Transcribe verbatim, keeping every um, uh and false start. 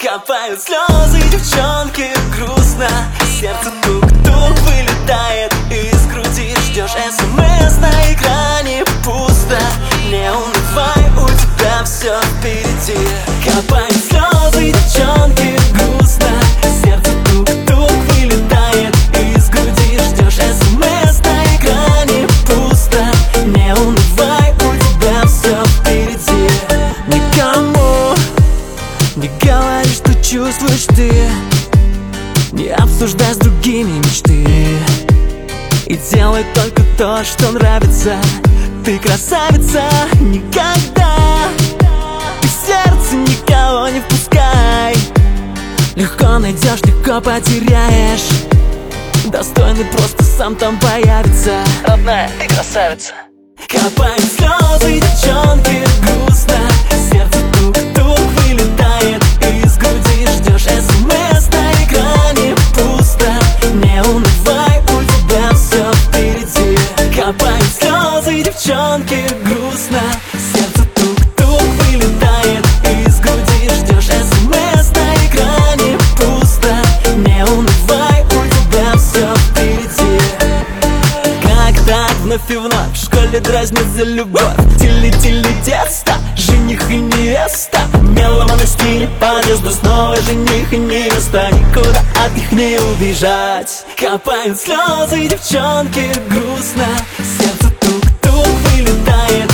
Капают слезы, девчонки, грустно. Сердце тук-тук вылетает из груди. Ждешь смс, на экране пусто. Не унывай, у тебя все впереди. Капают слезы, девчонки, грустно. Сердце тук-тук вылетает из груди. Ждешь смс, на экране пусто. Не унывай, у тебя все впереди. Никому не говори, что чувствуешь ты. Не обсуждай с другими мечты. И делай только то, что нравится. Ты красавица, никогда. Ты в сердце никого не впускай. Легко найдешь, легко потеряешь. Достойный просто сам там появится. Родная, ты красавица. Капают слезы, девчонки, грустно. Сердце тук-тук вылетает из груди. Ждешь смс, на экране пусто. Не унывай, у тебя все впереди. Капают слезы, девчонки, грустно. Сердце тук-тук вылетает из груди. Ждешь смс, на экране пусто. Не унывай, у тебя все впереди. Как так вновь и вновь в школе дразнят за любовь. Тили-тили тесто, жених и невеста. Меломан на стиле подъезда, снова жених и невеста. Никуда от них не убежать. Капают слезы, девчонки, грустно. Сердце тук-тук вылетает